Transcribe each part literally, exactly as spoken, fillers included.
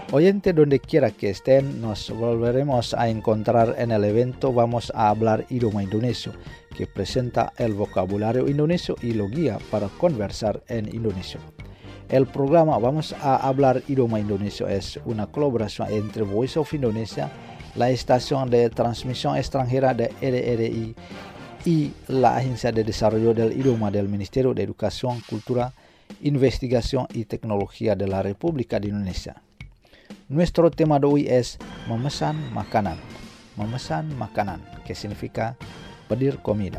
Oyente, donde quiera que estén, nos volveremos a encontrar en el evento Vamos a hablar idioma indonesio, que presenta el vocabulario indonesio y lo guía para conversar en indonesio. El programa Vamos a hablar idioma indonesio es una colaboración entre Voice of Indonesia, la estación de transmisión extranjera de R R I y la Agencia de Desarrollo del Idioma del Ministerio de Educación, Cultura, Investigación y Tecnología de la República de Indonesia. Nuestro tema de hoy es memesan makanan. Memesan makanan, que significa pedir comida.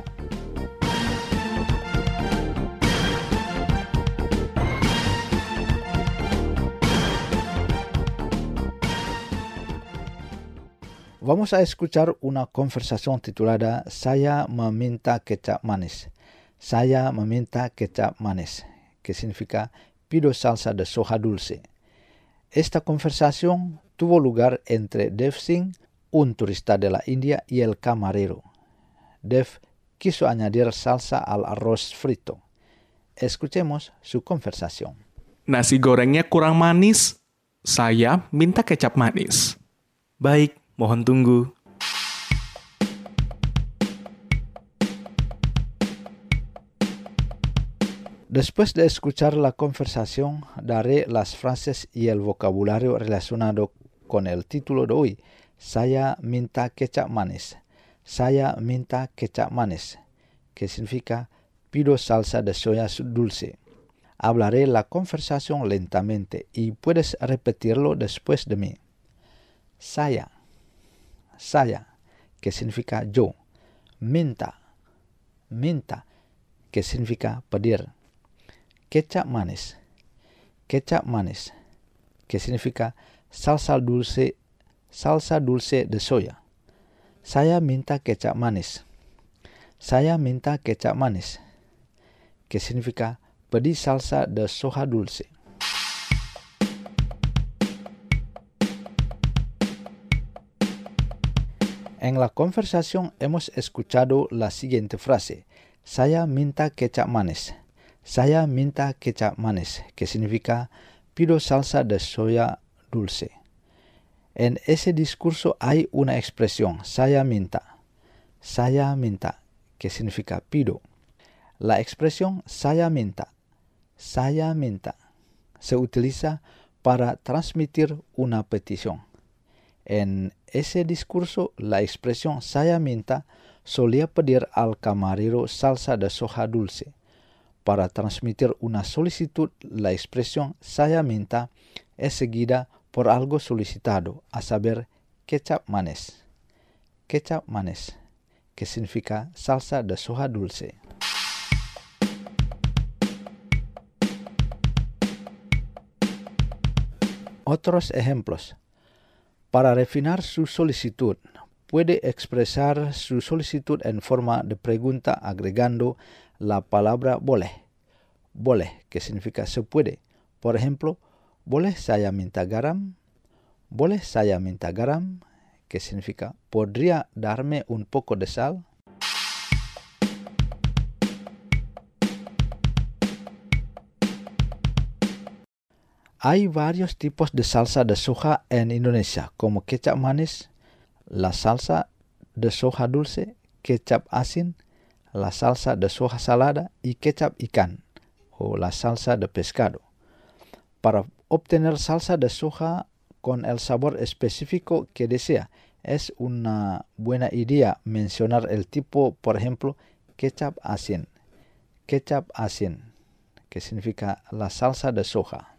Vamos a escuchar una conversación titulada Saya meminta kecap manis. Saya meminta kecap manis, que significa pido salsa de soja dulce. Esta conversación tuvo lugar entre Dev Singh, un turista de la India, y el camarero. Dev quiso añadir salsa al arroz frito. Escuchemos su conversación. Nasi gorengnya kurang manis. Saya minta kecap manis. Baik, mohon tunggu. Después de escuchar la conversación, daré las frases y el vocabulario relacionado con el título de hoy. Saya minta kecap manis. Saya minta kecap manis, que significa pido salsa de soya dulce. Hablaré la conversación lentamente y puedes repetirlo después de mí. Saya. Saya, que significa yo. Minta. Minta, que significa pedir. Kecap manis. Kecap manis, que significa salsa dulce, salsa dulce de soya. Saya minta kecap manis. Saya minta kecap manis, que significa pedir salsa de soja dulce. En la conversación hemos escuchado la siguiente frase. Saya minta kecap manis. Saya minta kecap manis, que significa pido salsa de soya dulce. En ese discurso hay una expresión, saya minta. Saya minta, que significa pido. La expresión saya minta, saya minta, se utiliza para transmitir una petición. En ese discurso, la expresión saya minta solía pedir al camarero salsa de soja dulce. Para transmitir una solicitud, la expresión saya minta es seguida por algo solicitado, a saber, kecap manis. Kecap manis, que significa salsa de soja dulce. Otros ejemplos. Para refinar su solicitud, puede expresar su solicitud en forma de pregunta agregando la palabra boleh. Boleh, que significa se puede. Por ejemplo, boleh saya minta garam? Boleh saya minta garam, que significa ¿podría darme un poco de sal? Hay varios tipos de salsa de soja en Indonesia, como kecap manis, la salsa de soja dulce, kecap asin, la salsa de soja salada y kecap ikan, o la salsa de pescado. Para obtener salsa de soja con el sabor específico que desea, es una buena idea mencionar el tipo, por ejemplo, kecap asin. Kecap asin, que significa la salsa de soja.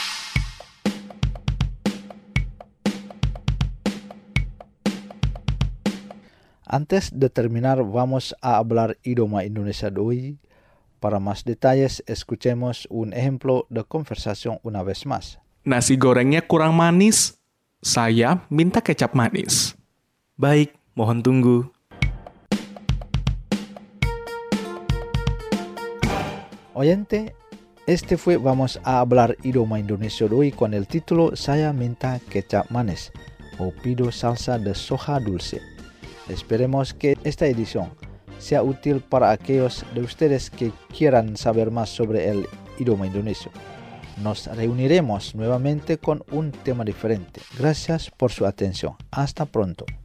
Antes de terminar, vamos a hablar idioma Indonesia de hoy. Para más detalles, escuchemos un ejemplo de conversación una vez más. Nasi gorengnya kurang manis. Saya minta kecap manis. Baik, mohon tunggu. Oyente, este fue Vamos a hablar idioma Indonesia de hoy con el título Saya minta kecap manis o pido salsa de soja dulce. Esperemos que esta edición sea útil para aquellos de ustedes que quieran saber más sobre el idioma indonesio. Nos reuniremos nuevamente con un tema diferente. Gracias por su atención. Hasta pronto.